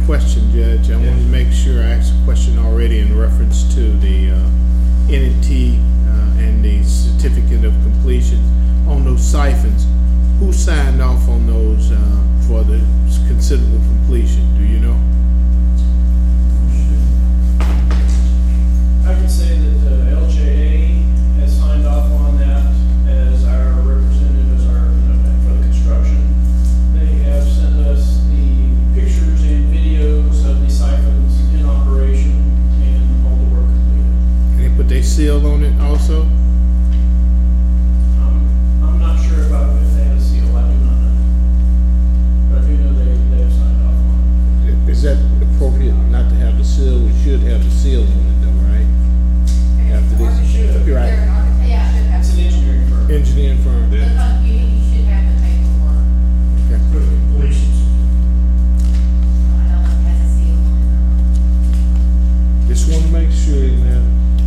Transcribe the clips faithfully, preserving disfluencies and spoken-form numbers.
question, Judge. I Yes. want to make sure I asked a question already in reference to the uh, N and T uh, and the certificate of completion on those siphons. Who signed off on those uh, for the considerable completion? Do you know? I can say that uh, L J A has signed off on that as our representative, as our, you know, for the construction. They have sent us the pictures and videos of the siphons in operation and all the work completed. And they put their seal on it also? Um, I'm not sure about if they had a seal, I do not know. But I do know they, they have signed off on it. Is that appropriate not to have the seal? We should have the seal on it though, right? After this, Should. you're right. Yeah, should have. It's an engineering firm. Engineering firm. Look on, you, you should have the paperwork. Okay. For the completions. I don't know if it has a seal on it or not. Just want to make sure, man.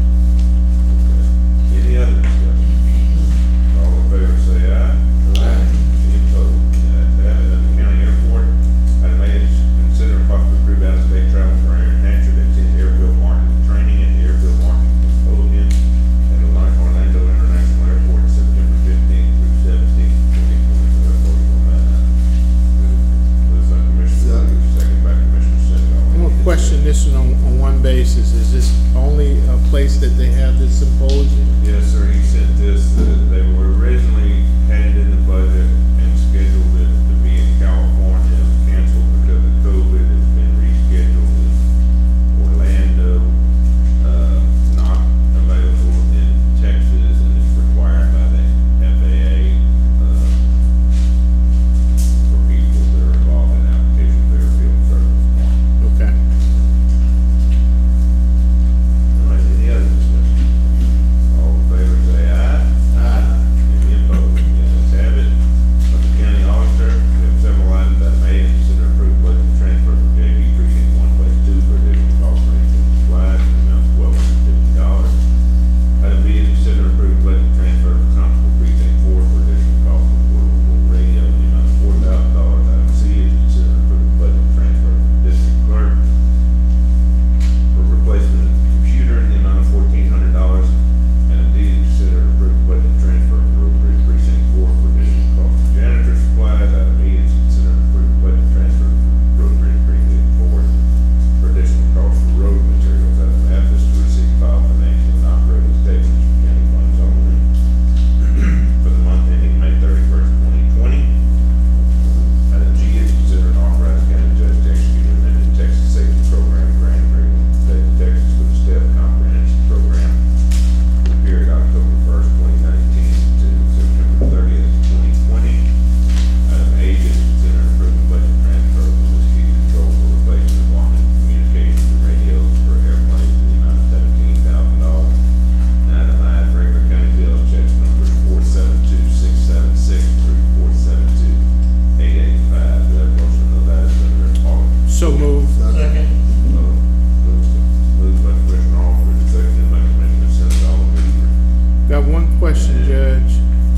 Any other discussion? All in favor say aye. Aye. Any opposed? The ayes have it. Under county airport, item A is consider and possibly approve out-of-state travel for Aaron Hatcher to attend airfield marketing training at the airfield marketing symposium at Orlando International Airport, September fifteenth through seventeenth, twenty twenty-four. Vote on that item. Moved by Commissioner Williams, second by Commissioner Simmons. I'm gonna question this one on, on one basis. Is this only a place that they have this symposium? Yes, sir, he sent this, uh, they were originally handed in the budget and scheduled it to be in California, canceled because of COVID, it's been rescheduled in Orlando, uh, not available in Texas, and it's required by the F A A, uh, for people that are involved in application for airfield service. Okay. All right, any other discussion? All in favor say aye. Aye. Any opposed? The ayes have it. Under county auditor, we have several items that may consider approved budget transfer from J B precinct one, place two for additional cost for agent supplies in the amount of twelve hundred fifty dollars. Item B is consider approved budget transfer from constable precinct four for additional cost for portable radio in the amount of four thousand dollars. Item C is consider approved budget transfer from district clerk for replacement of the computer in the amount of fourteen hundred dollars. And D is consider approved budget transfer for Road Bridge Precinct Four for additional cost for janitor supplies. Item E is consider approved budget transfer for Road Bridge Precinct Four for additional cost for road materials. Item F is to receive file financial and operating statements from county funds only for the month ending May thirty-first, twenty twenty. Item G is consider an authorized county judge to execute an amended Texas Safety Program grant agreement with the state of Texas with the STEP Comprehensive Program for the period October first, twenty nineteen to September thirtieth, twenty twenty. Item H is consider an approved budget transfer from mosquito control for replacement of line communications and radios for airplanes in the amount of seventeen thousand dollars. And item I is regular county bills, checks numbers four seven two six seven six through four seven two eight eight five. Do I have a motion of those items under audit? So moved. Second. Moved by Commissioner Alford, seconded by Commissioner Simmons. All in favor? Got one question, Judge.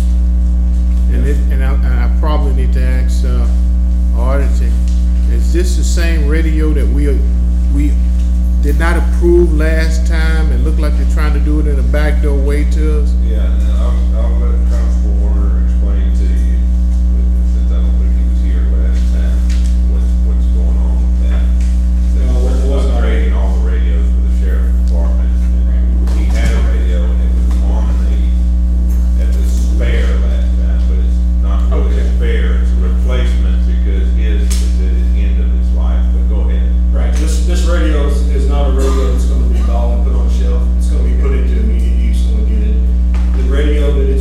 And it, and I, and I probably need to ask, uh, auditing, is this the same radio that we, we did not approve last time and looked like they're trying to do it in a backdoor way to us? Yeah, and I'll, I'll let Constable Warner explain to you, since I don't think he was here last time, what's, what's going on with that. No, it We're wasn't our- upgrading all the radios for the sheriff's department. And he had a radio and it was on the, at the spare last time, but it's not really a Okay. spare, it's a replacement because his is at the end of his life, but go ahead. Right, this, this radio is, is not a radio that's gonna be bought and put on a shelf. It's gonna be put into immediate use when we get it. The radio that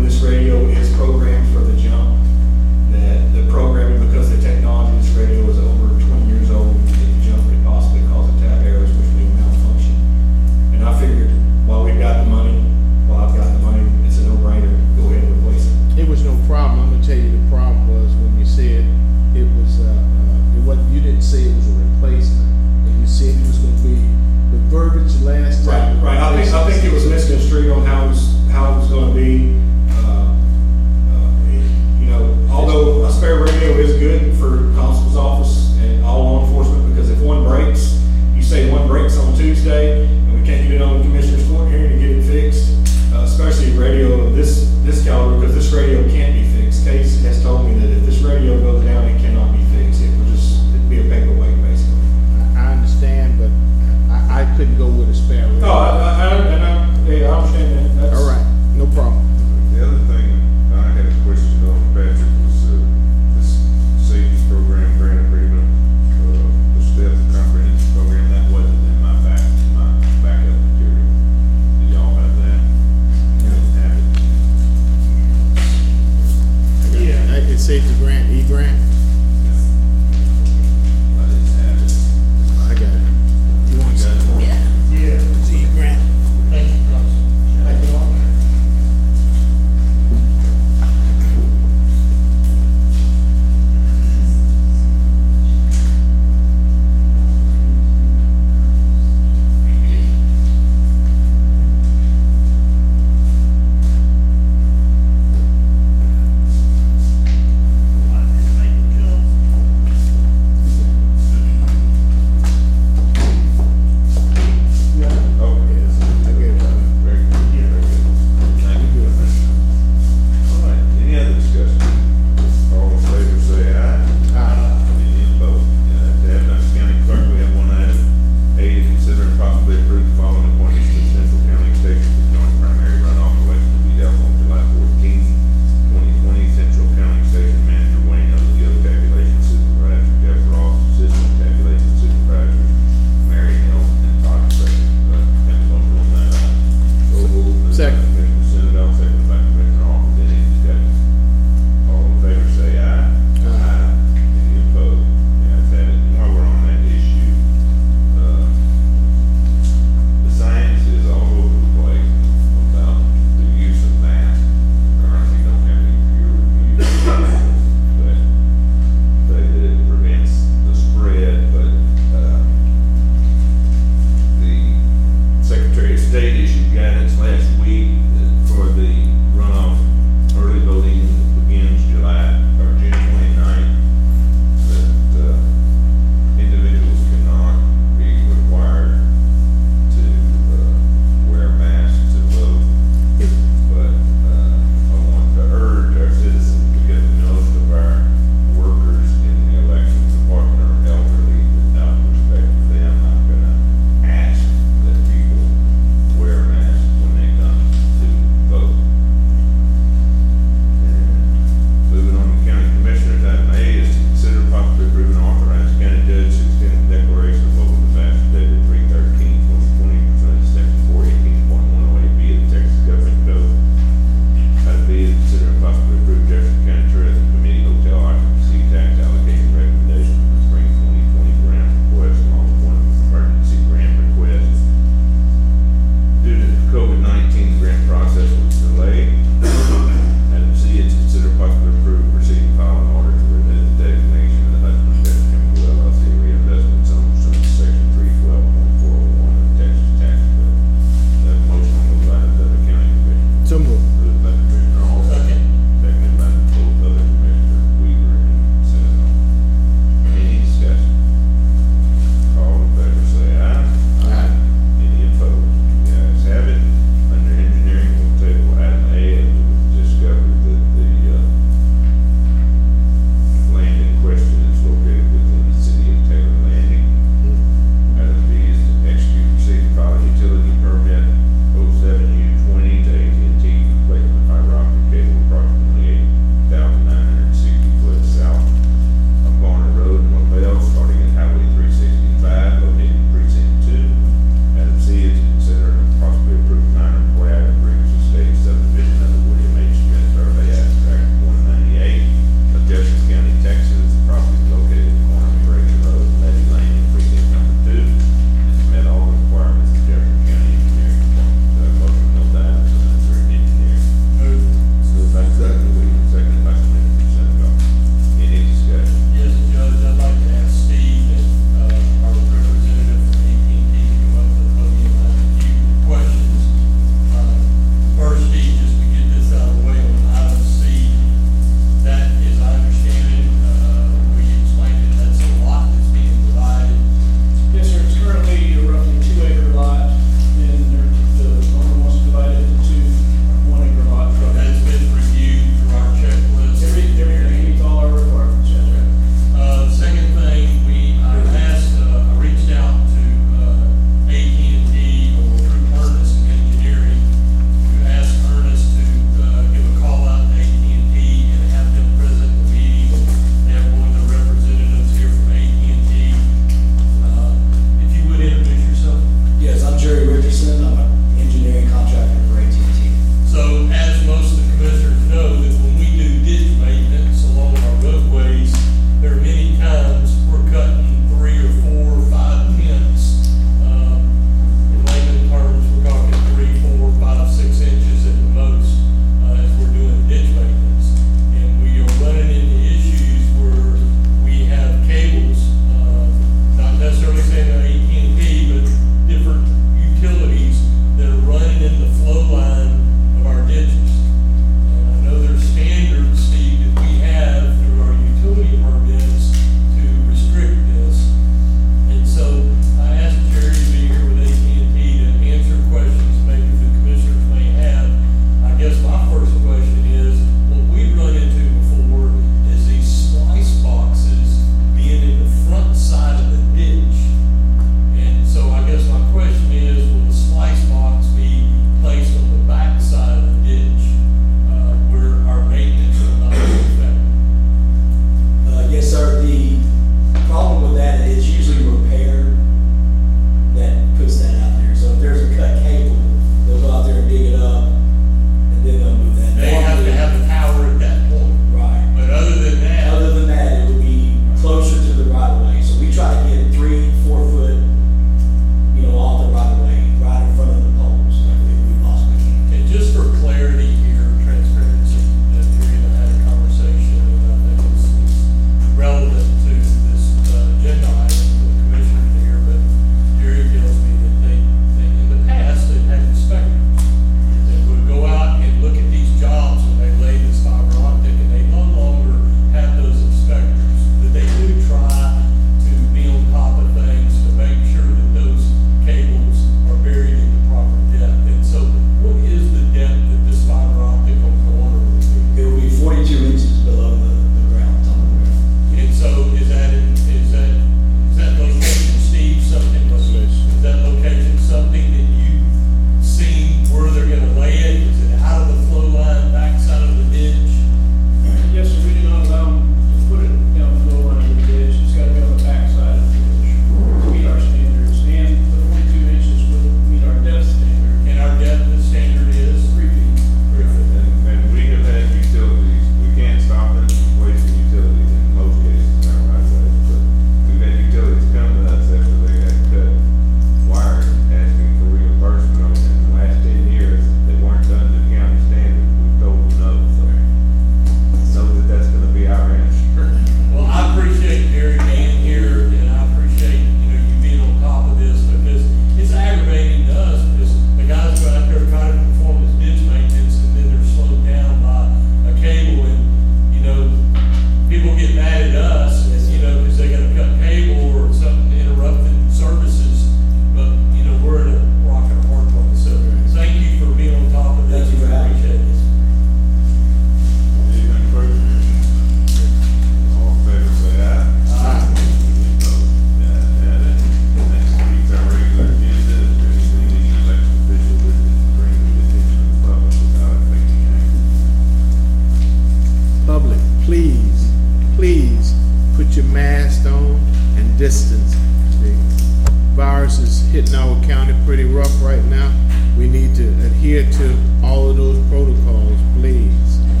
virus is hitting our county pretty rough right now. We need to adhere to all of those protocols, please.